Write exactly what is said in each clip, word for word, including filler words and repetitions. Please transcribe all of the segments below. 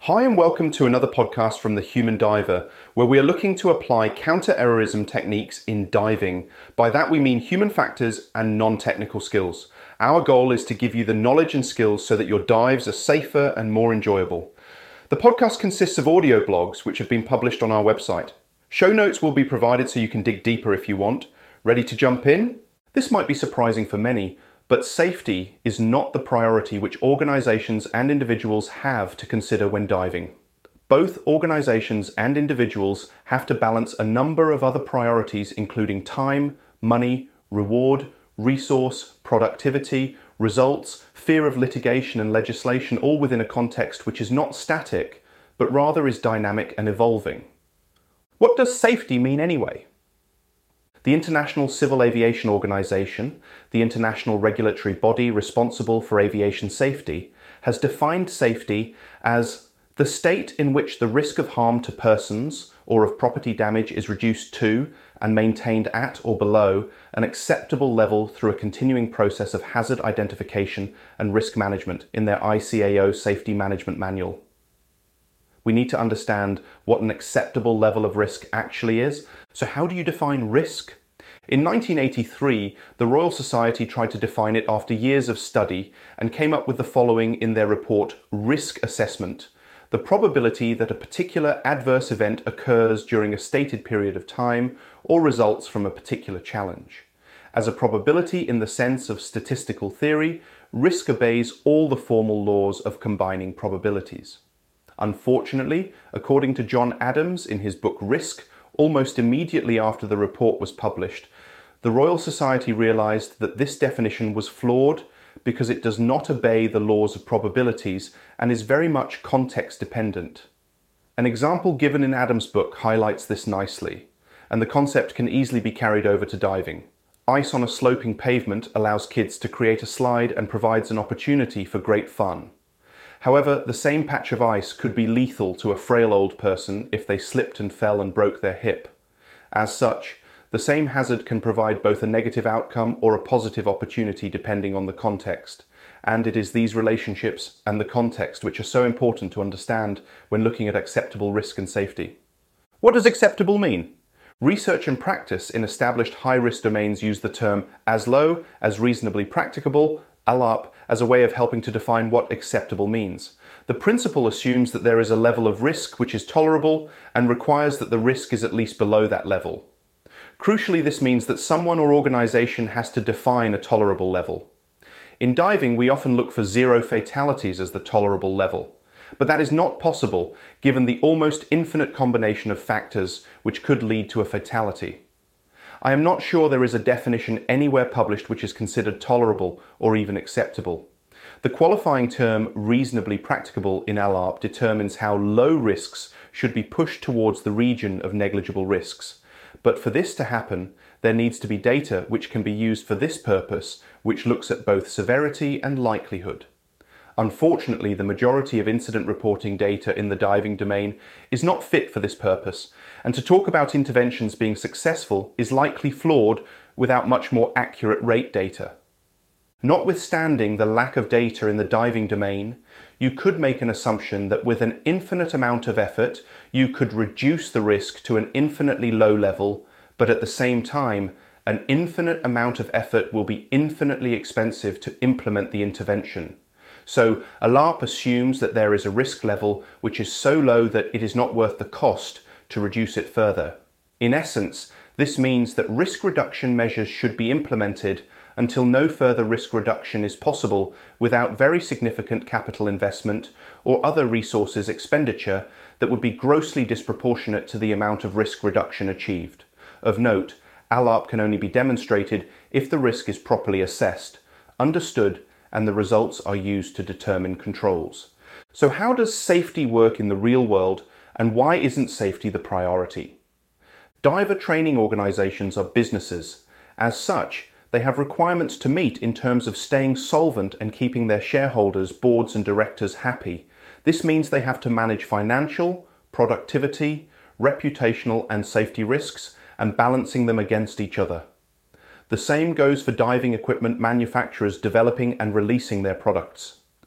Hi and welcome to another podcast from The Human Diver, where we are looking to apply counter-errorism techniques in diving. By that we mean human factors and non-technical skills. Our goal is to give you the knowledge and skills so that your dives are safer and more enjoyable. The podcast consists of audio blogs which have been published on our website. Show notes will be provided so you can dig deeper if you want. Ready to jump in? This might be surprising for many, but safety is not the priority which organisations and individuals have to consider when diving. Both organisations and individuals have to balance a number of other priorities including time, money, reward, resource, productivity, results, fear of litigation and legislation, all within a context which is not static, but rather is dynamic and evolving. What does safety mean anyway? The International Civil Aviation Organization, the international regulatory body responsible for aviation safety, has defined safety as the state in which the risk of harm to persons or of property damage is reduced to and maintained at or below an acceptable level through a continuing process of hazard identification and risk management in their I C A O Safety Management Manual. We need to understand what an acceptable level of risk actually is. So how do you define risk? In nineteen eighty-three, the Royal Society tried to define it after years of study and came up with the following in their report, Risk Assessment: the probability that a particular adverse event occurs during a stated period of time or results from a particular challenge. As a probability in the sense of statistical theory, risk obeys all the formal laws of combining probabilities. Unfortunately, according to John Adams in his book Risk, almost immediately after the report was published, the Royal Society realised that this definition was flawed because it does not obey the laws of probabilities and is very much context dependent. An example given in Adams' book highlights this nicely, and the concept can easily be carried over to diving. Ice on a sloping pavement allows kids to create a slide and provides an opportunity for great fun. However, the same patch of ice could be lethal to a frail old person if they slipped and fell and broke their hip. As such, the same hazard can provide both a negative outcome or a positive opportunity depending on the context. And it is these relationships and the context which are so important to understand when looking at acceptable risk and safety. What does acceptable mean? Research and practice in established high-risk domains use the term as low as reasonably practicable, A L A P, as a way of helping to define what acceptable means. The principle assumes that there is a level of risk which is tolerable and requires that the risk is at least below that level. Crucially, this means that someone or organisation has to define a tolerable level. In diving, we often look for zero fatalities as the tolerable level, but that is not possible given the almost infinite combination of factors which could lead to a fatality. I am not sure there is a definition anywhere published which is considered tolerable or even acceptable. The qualifying term reasonably practicable in A L A P determines how low risks should be pushed towards the region of negligible risks. But for this to happen, there needs to be data which can be used for this purpose, which looks at both severity and likelihood. Unfortunately, the majority of incident reporting data in the diving domain is not fit for this purpose, and to talk about interventions being successful is likely flawed without much more accurate rate data. Notwithstanding the lack of data in the diving domain, you could make an assumption that with an infinite amount of effort, you could reduce the risk to an infinitely low level, but at the same time, an infinite amount of effort will be infinitely expensive to implement the intervention. So A L A P assumes that there is a risk level which is so low that it is not worth the cost to reduce it further. In essence, this means that risk reduction measures should be implemented until no further risk reduction is possible without very significant capital investment or other resources expenditure that would be grossly disproportionate to the amount of risk reduction achieved. Of note, A L A P can only be demonstrated if the risk is properly assessed, understood, and the results are used to determine controls. So how does safety work in the real world, and why isn't safety the priority? Diver training organisations are businesses. As such, they have requirements to meet in terms of staying solvent and keeping their shareholders, boards and directors happy. This means they have to manage financial, productivity, reputational and safety risks and balancing them against each other. The same goes for diving equipment manufacturers developing and releasing their products.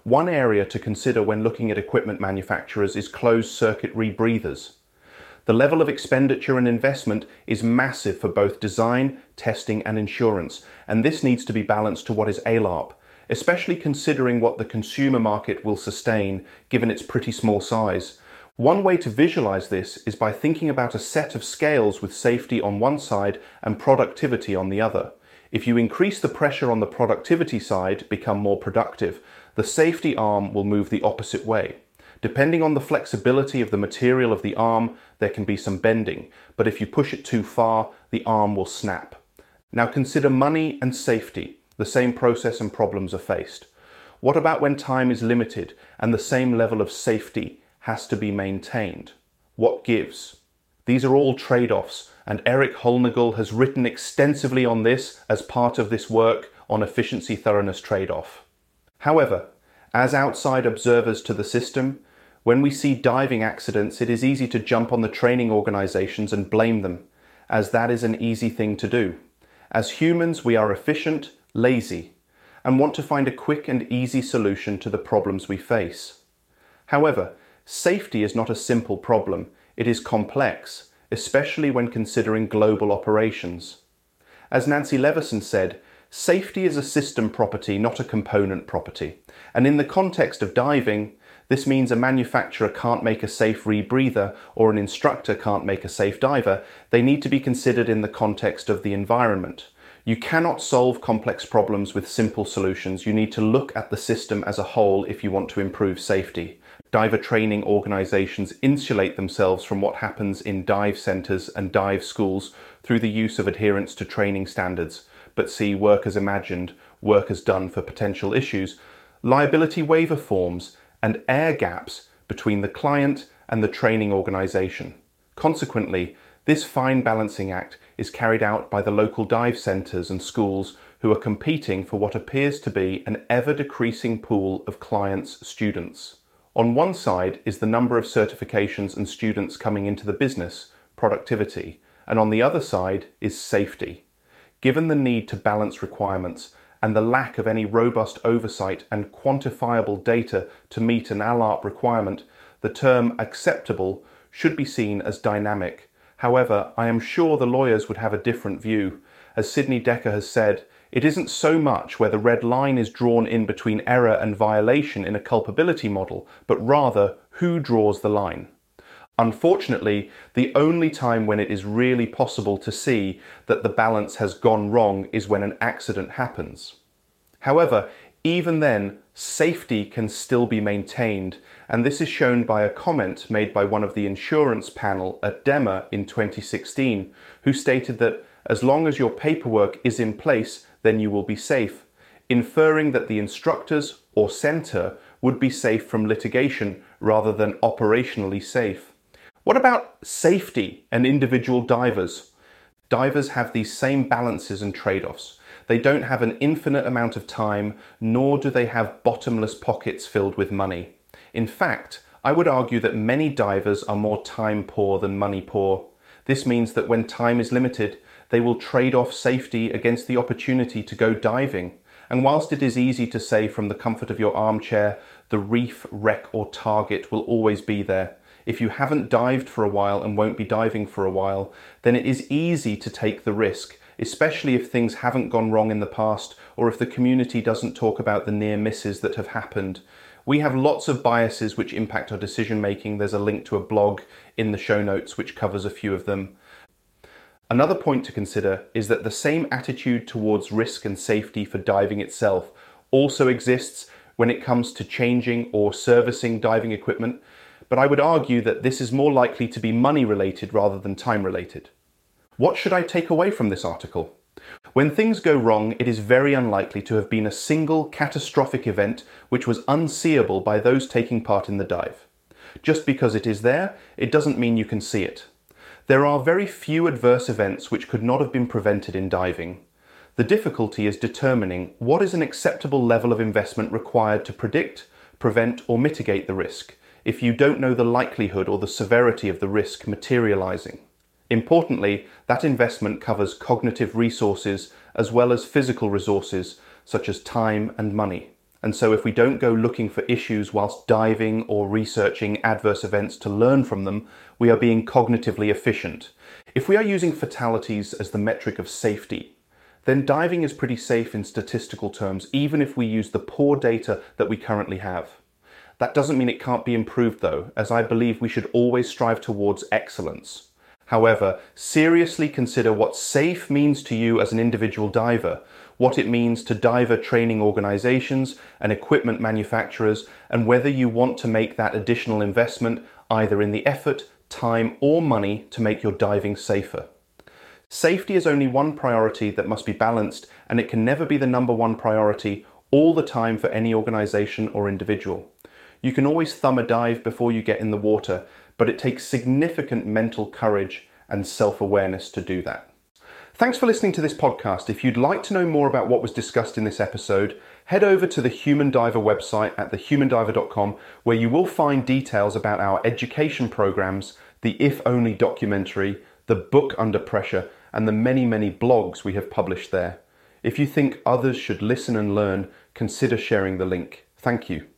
One area to consider when looking at equipment manufacturers is closed-circuit rebreathers. The level of expenditure and investment is massive for both design, testing and insurance, and this needs to be balanced to what is A L A R P, especially considering what the consumer market will sustain given its pretty small size. One way to visualize this is by thinking about a set of scales with safety on one side and productivity on the other. If you increase the pressure on the productivity side, become more productive, the safety arm will move the opposite way. Depending on the flexibility of the material of the arm, there can be some bending, but if you push it too far, the arm will snap. Now consider money and safety. The same process and problems are faced. What about when time is limited and the same level of safety has to be maintained? What gives? These are all trade-offs, and Eric Hollnagel has written extensively on this as part of this work on efficiency thoroughness trade-off. However, as outside observers to the system, when we see diving accidents, it is easy to jump on the training organizations and blame them, as that is an easy thing to do. As humans, we are efficient, lazy, and want to find a quick and easy solution to the problems we face. However, safety is not a simple problem. It is complex, especially when considering global operations. As Nancy Leveson said, safety is a system property, not a component property. And in the context of diving, this means a manufacturer can't make a safe rebreather or an instructor can't make a safe diver. They need to be considered in the context of the environment. You cannot solve complex problems with simple solutions. You need to look at the system as a whole if you want to improve safety. Diver training organizations insulate themselves from what happens in dive centers and dive schools through the use of adherence to training standards, but see work as imagined, work as done for potential issues, liability waiver forms, and air gaps between the client and the training organization. Consequently, this fine balancing act is carried out by the local dive centres and schools who are competing for what appears to be an ever-decreasing pool of clients' students. On one side is the number of certifications and students coming into the business, productivity, and on the other side is safety. Given the need to balance requirements and the lack of any robust oversight and quantifiable data to meet an A L A R P requirement, the term acceptable should be seen as dynamic. However, I am sure the lawyers would have a different view. As Sidney Dekker has said, it isn't so much where the red line is drawn in between error and violation in a culpability model, but rather who draws the line. Unfortunately, the only time when it is really possible to see that the balance has gone wrong is when an accident happens. However, even then, safety can still be maintained, and this is shown by a comment made by one of the insurance panel at DEMA in twenty sixteen, who stated that as long as your paperwork is in place, then you will be safe, inferring that the instructors or centre would be safe from litigation rather than operationally safe. What about safety and individual divers? Divers have these same balances and trade-offs. They don't have an infinite amount of time, nor do they have bottomless pockets filled with money. In fact, I would argue that many divers are more time poor than money poor. This means that when time is limited, they will trade off safety against the opportunity to go diving. And whilst it is easy to say from the comfort of your armchair, the reef, wreck or target will always be there, if you haven't dived for a while and won't be diving for a while, then it is easy to take the risk, especially if things haven't gone wrong in the past or if the community doesn't talk about the near misses that have happened. We have lots of biases which impact our decision making. There's a link to a blog in the show notes which covers a few of them. Another point to consider is that the same attitude towards risk and safety for diving itself also exists when it comes to changing or servicing diving equipment, but I would argue that this is more likely to be money related rather than time related. What should I take away from this article? When things go wrong, it is very unlikely to have been a single catastrophic event which was unseeable by those taking part in the dive. Just because it is there, it doesn't mean you can see it. There are very few adverse events which could not have been prevented in diving. The difficulty is determining what is an acceptable level of investment required to predict, prevent or mitigate the risk if you don't know the likelihood or the severity of the risk materializing. Importantly, that investment covers cognitive resources as well as physical resources such as time and money. And so if we don't go looking for issues whilst diving or researching adverse events to learn from them, we are being cognitively efficient. If we are using fatalities as the metric of safety, then diving is pretty safe in statistical terms, even if we use the poor data that we currently have. That doesn't mean it can't be improved though, as I believe we should always strive towards excellence. However, seriously consider what safe means to you as an individual diver, what it means to diver training organizations and equipment manufacturers, and whether you want to make that additional investment either in the effort, time, or money to make your diving safer. Safety is only one priority that must be balanced, and it can never be the number one priority all the time for any organization or individual. You can always thumb a dive before you get in the water, but it takes significant mental courage and self-awareness to do that. Thanks for listening to this podcast. If you'd like to know more about what was discussed in this episode, head over to the Human Diver website at the human diver dot com, where you will find details about our education programs, the If Only documentary, the book Under Pressure, and the many, many blogs we have published there. If you think others should listen and learn, consider sharing the link. Thank you.